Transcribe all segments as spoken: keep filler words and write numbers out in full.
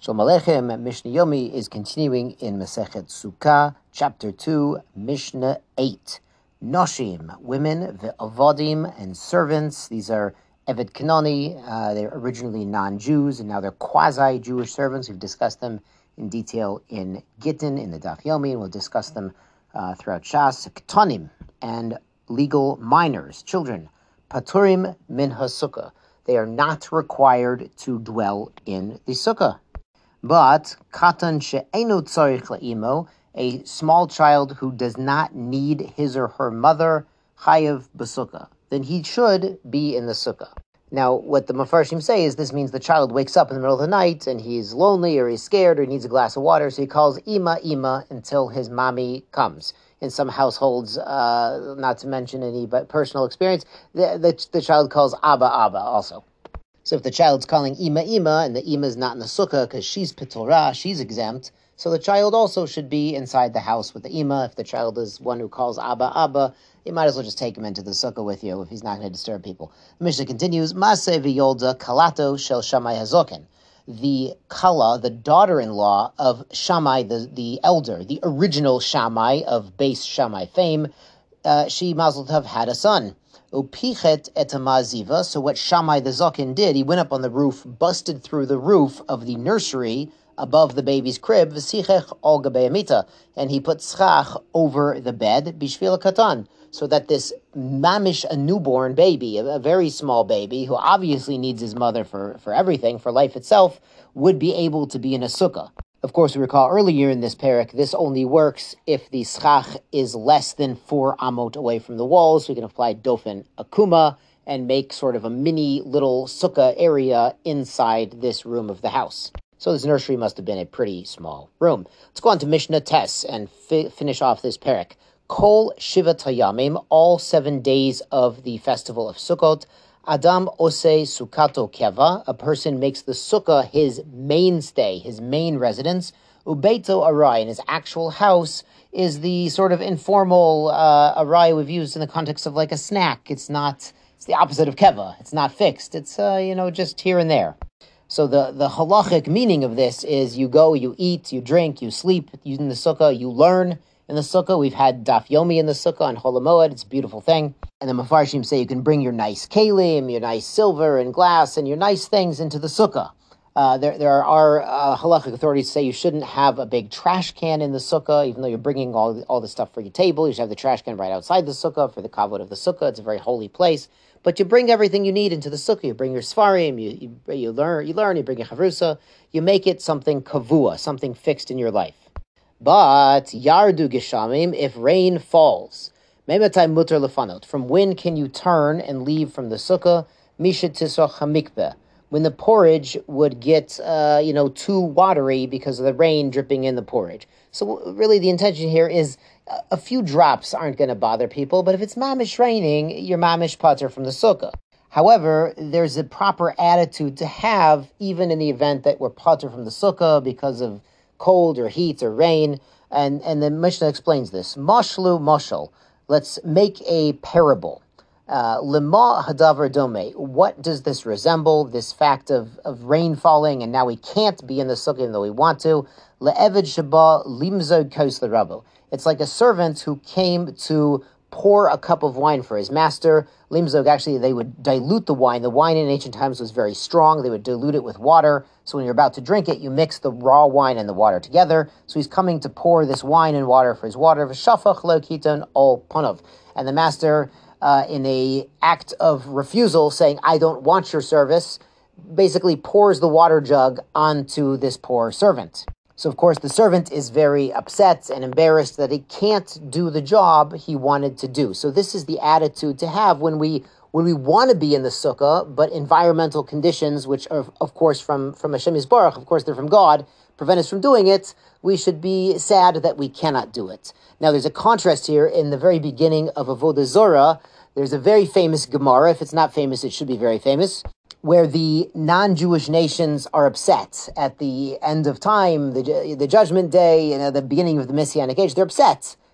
Shalom Aleichem. Mishnah Yomi is continuing in Masechet Sukkah, chapter two, Mishnah eight. Noshim, women, ve'avodim, and servants. These are Eved Kanani. Uh, they're originally non-Jews, and now they're quasi-Jewish servants. We've discussed them in detail in Gittin, in the Daf Yomi, and we'll discuss them uh, throughout Shas. Ketonim, and legal minors, children. Paturim min ha-sukkah. They are not required to dwell in the sukkah. But katan she'enu tzarich la'imo, a small child who does not need his or her mother, chayav b'sukkah, then he should be in the sukkah. Now, what the Mefarshim say is this means the child wakes up in the middle of the night and he's lonely or he's scared or he needs a glass of water, so he calls ima, ima until his mommy comes. In some households, uh, not to mention any but personal experience, the, the, the child calls abba, abba also. So if the child's calling Ima, Ima, and the Ima is not in the sukkah because she's Pitorah, she's exempt, so the child also should be inside the house with the Ima. If the child is one who calls Abba, Abba, you might as well just take him into the sukkah with you if he's not going to disturb people. The Mishnah continues, Maseh v'yolda kalato shel Shammai hazoken. The kala, the daughter-in-law of Shammai, the, the elder, the original Shammai of base Shammai fame, uh, she, Mazel Tov, had a son. Upichet et maziva. So what Shammai the Zokin did, he went up on the roof, busted through the roof of the nursery above the baby's crib, v'sichech al gabei amita, and he put schach over the bed, bishvil katan, so that this mamish, a newborn baby, a, a very small baby, who obviously needs his mother for, for everything, for life itself, would be able to be in a sukkah. Of course, we recall earlier in this parak, this only works if the schach is less than four amot away from the walls. We can apply dofen akuma and make sort of a mini little sukkah area inside this room of the house. So this nursery must have been a pretty small room. Let's go on to Mishnah Tes and fi- finish off this parak. Kol shiva tayamim, all seven days of the festival of Sukkot, Adam ose sukato keva, a person makes the sukkah his mainstay, his main residence. Ubeito arai, and his actual house is the sort of informal uh, arai we've used in the context of like a snack. It's not, it's the opposite of keva. It's not fixed. It's, uh, you know, just here and there. So the, the halachic meaning of this is you go, you eat, you drink, you sleep in the sukkah, you learn in the sukkah. We've had Daf Yomi in the sukkah on Chol HaMoed. It's a beautiful thing. And the Mefarshim say you can bring your nice kalim, your nice silver and glass, and your nice things into the sukkah. Uh, there there are uh, halachic authorities say you shouldn't have a big trash can in the sukkah, even though you're bringing all the, all the stuff for your table. You should have the trash can right outside the sukkah for the kavod of the sukkah. It's a very holy place. But you bring everything you need into the sukkah. You bring your svarim, you, you, you learn, you learn, you bring your chavrusa. You make it something kavua, something fixed in your life. But yardu geshamim, if rain falls, me'matai mutar lefanot, from when can you turn and leave from the sukkah? Mishat tisrach hamikbeh, when the porridge would get, uh, you know, too watery because of the rain dripping in the porridge. So really the intention here is a few drops aren't going to bother people, but if it's mamish raining, you're mamish pater from the sukkah. However, there's a proper attitude to have, even in the event that we're pater from the sukkah because of cold or heat or rain, and, and the Mishnah explains this. Mashlu mashal. Let's make a parable. Lema hadavar dome. What does this resemble? This fact of, of rain falling, and now we can't be in the sukkah even though we want to. Le'eved shaba limzod kos l'rabo. It's like a servant who came to pour a cup of wine for his master. Limzog, actually, they would dilute the wine. The wine in ancient times was very strong. They would dilute it with water. So when you're about to drink it, you mix the raw wine and the water together. So he's coming to pour this wine and water for his water. V'shafach lo kiton ol panav. And the master, uh, in a act of refusal, saying, I don't want your service, basically pours the water jug onto this poor servant. So, of course, the servant is very upset and embarrassed that he can't do the job he wanted to do. So this is the attitude to have when we when we want to be in the sukkah, but environmental conditions, which are, of course, from, from Hashem Yisbarach, of course, they're from God, prevent us from doing it, we should be sad that we cannot do it. Now, there's a contrast here in the very beginning of Avodah Zorah. There's a very famous Gemara. If it's not famous, it should be very famous, where the non-Jewish nations are upset at the end of time, the the judgment day, and at the beginning of the Messianic age. They're upset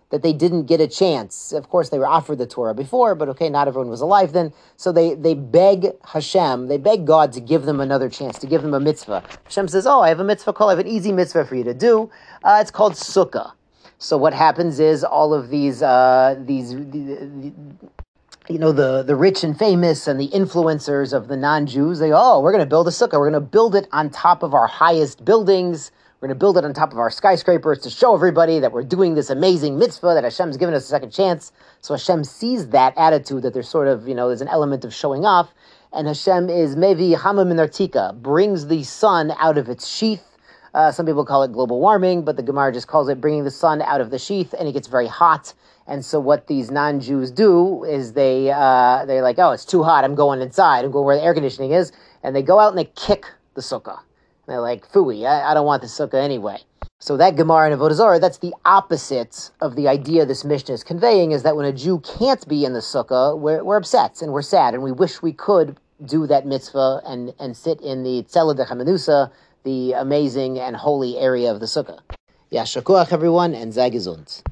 that they didn't get a chance. Of course, they were offered the Torah before, but okay, not everyone was alive then. So they, they beg Hashem, they beg God to give them another chance, to give them a mitzvah. Hashem says, oh, I have a mitzvah called, I have an easy mitzvah for you to do. Uh, it's called Sukkah. So what happens is all of these, uh, these, the, the, you know, the, the rich and famous and the influencers of the non-Jews, they, oh, we're going to build a sukkah. We're going to build it on top of our highest buildings. We're going to build it on top of our skyscrapers to show everybody that we're doing this amazing mitzvah, that Hashem's given us a second chance. So Hashem sees that attitude, that there's sort of, you know, there's an element of showing off. And Hashem is Mevi Hama min Artika, brings the sun out of its sheath. Uh, some people call it global warming, but the Gemara just calls it bringing the sun out of the sheath, and it gets very hot. And so what these non-Jews do is they, uh, they're like, oh, it's too hot, I'm going inside, I'm going where the air conditioning is. And they go out and they kick the sukkah. And they're like, phooey, I, I don't want the sukkah anyway. So that Gemara in Avodah Zarah, that's the opposite of the idea this Mishnah is conveying, is that when a Jew can't be in the sukkah, we're, we're upset and we're sad, and we wish we could do that mitzvah and, and sit in the Tzela de Chamenusa, the amazing and holy area of the sukkah. Yasher koach, everyone, and sei gesund.